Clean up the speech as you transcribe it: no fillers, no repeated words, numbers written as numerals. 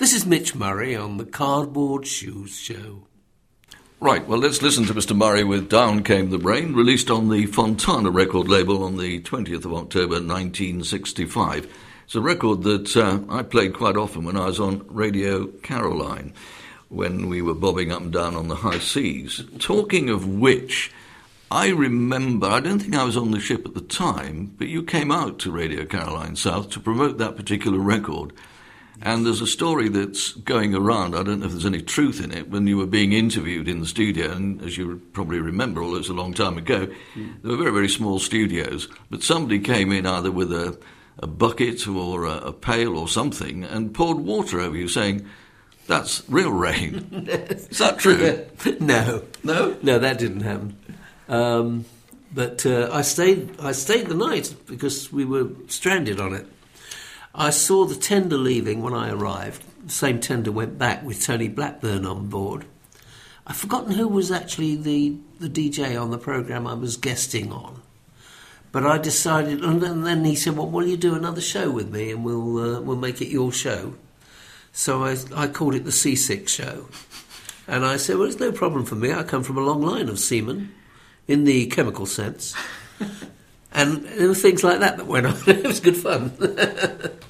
This is Mitch Murray on the Cardboard Shoes Show. Right, well, let's listen to Mr. Murray with Down Came the Rain, released on the Fontana record label on the 20th of October 1965. It's a record that I played quite often when I was on Radio Caroline, when we were bobbing up and down on the high seas. Talking of which, I remember, I don't think I was on the ship at the time, but you came out to Radio Caroline South to promote that particular record. And there's a story that's going around, I don't know if there's any truth in it, when you were being interviewed in the studio, and as you probably remember, although it's a long time ago, they were very, very small studios, but somebody came in either with a bucket or a pail or something and poured water over you, saying, "That's real rain." Is that true? No. No? No, that didn't happen. But I stayed the night because we were stranded on it. I saw the tender leaving when I arrived. The same tender went back with Tony Blackburn on board. I've forgotten who was actually the DJ on the programme I was guesting on. But I decided, and then he said, well, will you do another show with me and we'll make it your show? So I called it the Seasick Show. And I said, well, it's no problem for me. I come from a long line of seamen, in the chemical sense. And there were things like that went on. It was good fun.